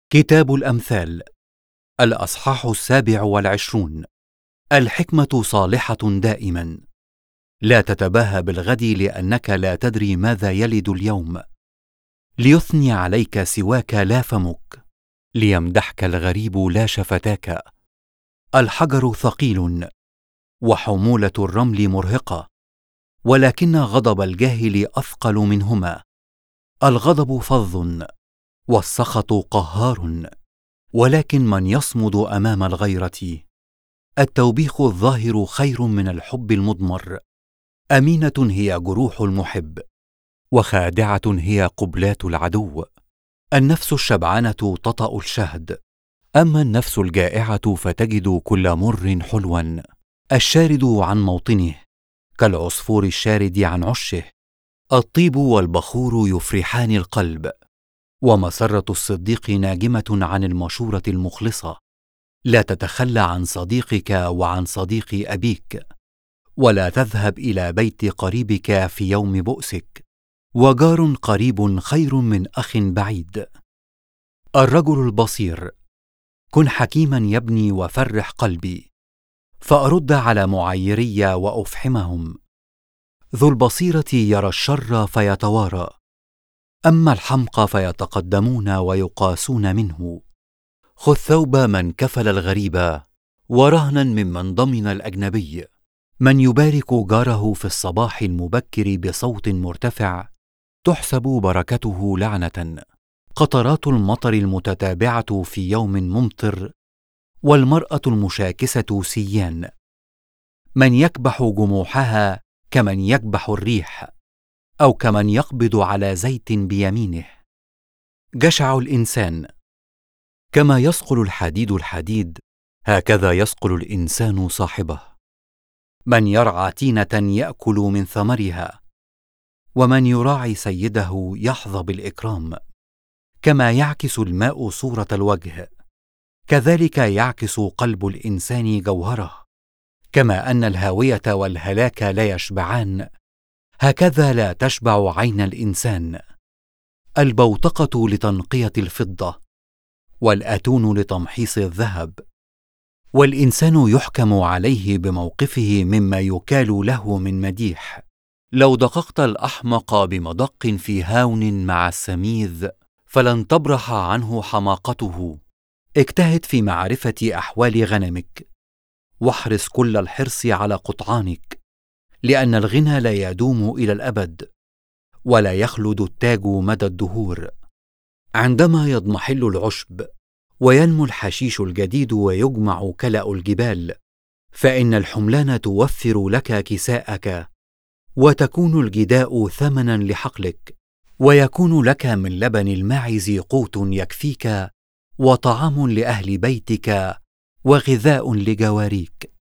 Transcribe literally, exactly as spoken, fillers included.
كتاب الأمثال، الأصحاح السابع والعشرون. الحكمة صالحة دائما. لا تتباهى بالغد لأنك لا تدري ماذا يلد اليوم. ليثني عليك سواك لا فمك، ليمدحك الغريب لا شفتاك. الحجر ثقيل وحمولة الرمل مرهقة، ولكن غضب الجاهل أثقل منهما. الغضب فظ والسخط قهار، ولكن من يصمد أمام الغيرة. التوبيخ الظاهر خير من الحب المضمر. أمينة هي جروح المحب، وخادعة هي قبلات العدو. النفس الشبعانة تطأ الشهد، أما النفس الجائعة فتجد كل مر حلوا. الشارد عن موطنه كالعصفور الشارد عن عشه. الطيب والبخور يفرحان القلب، ومسرة الصديق ناجمة عن المشورة المخلصة. لا تتخلى عن صديقك وعن صديق أبيك، ولا تذهب إلى بيت قريبك في يوم بؤسك. وجار قريب خير من أخ بعيد. الرجل البصير، كن حكيما يبني وفرح قلبي، فأرد على معايري وأفحمهم. ذو البصيرة يرى الشر فيتوارى، أما الحمقى فيتقدمون ويقاسون منه. خذ ثوب من كفل الغريب، ورهنا ممن ضمن الأجنبي. من يبارك جاره في الصباح المبكر بصوت مرتفع تحسب بركته لعنة. قطرات المطر المتتابعة في يوم ممطر، والمرأة المشاكسة سيان. من يكبح جموحها كمن يكبح الريح، أو كمن يقبض على زيت بيمينه. جشع الإنسان، كما يصقل الحديد الحديد هكذا يصقل الإنسان صاحبه. من يرعى تينة يأكل من ثمرها، ومن يراعي سيده يحظى بالإكرام. كما يعكس الماء صورة الوجه، كذلك يعكس قلب الإنسان جوهره. كما أن الهاوية والهلاك لا يشبعان، هكذا لا تشبع عين الإنسان. البوتقة لتنقية الفضة، والأتون لتمحيص الذهب. والإنسان يحكم عليه بموقفه مما يكال له من مديح. لو دققت الأحمق بمدق في هاون مع السميذ فلن تبرح عنه حماقته. اجتهد في معرفة أحوال غنمك، واحرص كل الحرص على قطعانك، لأن الغنى لا يدوم إلى الأبد، ولا يخلد التاج مدى الدهور. عندما يضمحل العشب وينمو الحشيش الجديد ويجمع كلأ الجبال، فإن الحملان توفر لك كساءك، وتكون الجداء ثمنا لحقلك، ويكون لك من لبن الماعز قوت يكفيك، وطعام لأهل بيتك، وغذاء لجواريك.